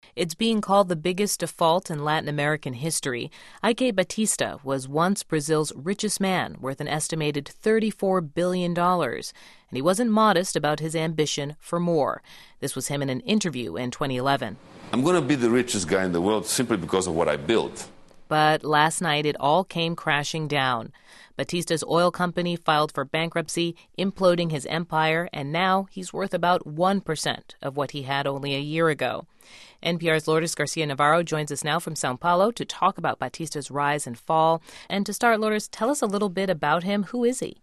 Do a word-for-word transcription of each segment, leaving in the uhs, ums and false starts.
It's being called the biggest default in Latin American history. Eike Batista was once Brazil's richest man, worth an estimated thirty-four billion dollars. And he wasn't modest about his ambition for more. This was him in an interview in twenty eleven. I'm going to be the richest guy in the world simply because of what I built. But last night, it all came crashing down. Batista's oil company filed for bankruptcy, imploding his empire, and now he's worth about one percent of what he had only a year ago. N P R's Lourdes Garcia-Navarro joins us now from Sao Paulo to talk about Batista's rise and fall. And to start, Lourdes, tell us a little bit about him. Who is he?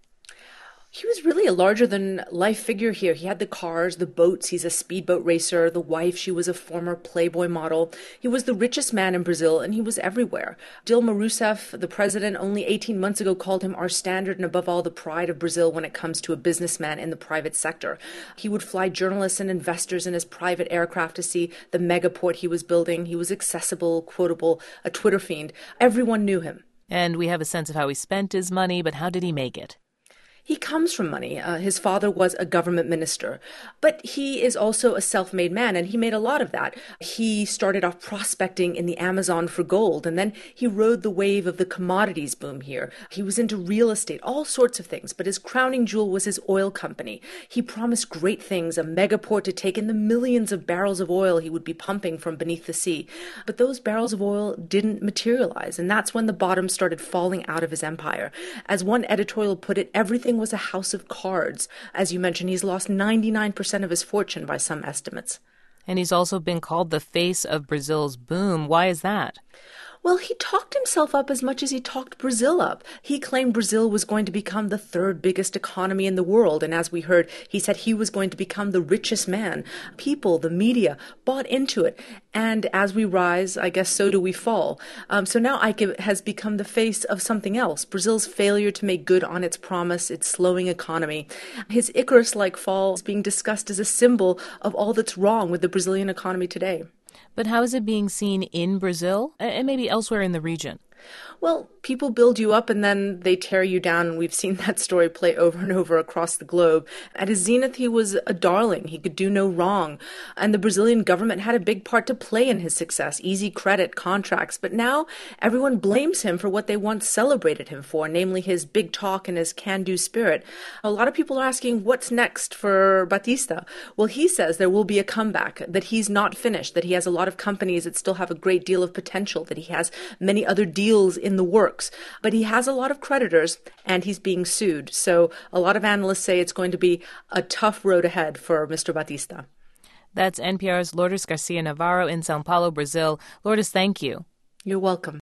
He was really a larger-than-life figure here. He had the cars, the boats. He's a speedboat racer. The wife, she was a former Playboy model. He was the richest man in Brazil, and he was everywhere. Dilma Rousseff, the president, only eighteen months ago called him our standard and above all the pride of Brazil when it comes to a businessman in the private sector. He would fly journalists and investors in his private aircraft to see the megaport he was building. He was accessible, quotable, a Twitter fiend. Everyone knew him. And we have a sense of how he spent his money, but how did he make it? He comes from money. Uh, his father was a government minister, but he is also a self-made man, and he made a lot of that. He started off prospecting in the Amazon for gold, and then he rode the wave of the commodities boom here. He was into real estate, all sorts of things, but his crowning jewel was his oil company. He promised great things, a megaport to take in the millions of barrels of oil he would be pumping from beneath the sea. But those barrels of oil didn't materialize, and that's when the bottom started falling out of his empire. As one editorial put it, everything was a house of cards. As you mentioned, he's lost ninety-nine percent of his fortune by some estimates. And he's also been called the face of Brazil's boom. Why is that? Well, he talked himself up as much as he talked Brazil up. He claimed Brazil was going to become the third biggest economy in the world. And as we heard, he said he was going to become the richest man. People, the media, bought into it. And as we rise, I guess so do we fall. Um, so now Eike has become the face of something else. Brazil's failure to make good on its promise, its slowing economy. His Icarus-like fall is being discussed as a symbol of all that's wrong with the Brazilian economy today. But how is it being seen in Brazil and maybe elsewhere in the region? Well, people build you up and then they tear you down, and we've seen that story play over and over across the globe. At his zenith, he was a darling. He could do no wrong. And the Brazilian government had a big part to play in his success, easy credit, contracts. But now everyone blames him for what they once celebrated him for, namely his big talk and his can-do spirit. A lot of people are asking, what's next for Batista? Well, he says there will be a comeback, that he's not finished, that he has a lot of companies that still have a great deal of potential, that he has many other deals in the works, but he has a lot of creditors and he's being sued. So a lot of analysts say it's going to be a tough road ahead for Mister Batista. That's N P R's Lourdes Garcia-Navarro in Sao Paulo, Brazil. Lourdes, thank you. You're welcome.